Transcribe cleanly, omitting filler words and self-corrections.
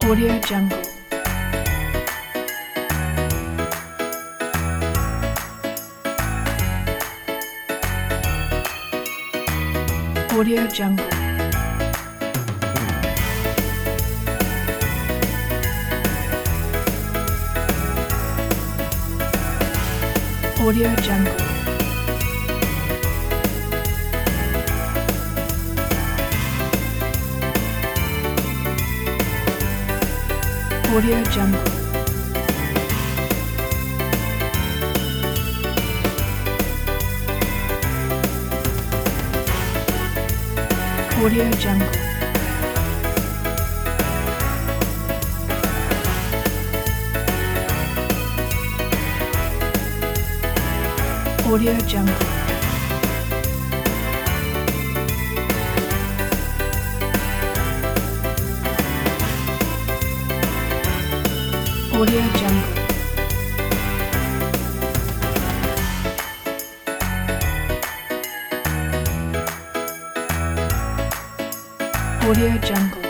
Audio Jungle. Audio Jungle. Audio Jungle. Audio Jungle. Audio Jungle. Audio Jungle. Audio Jungle. Audio Jungle.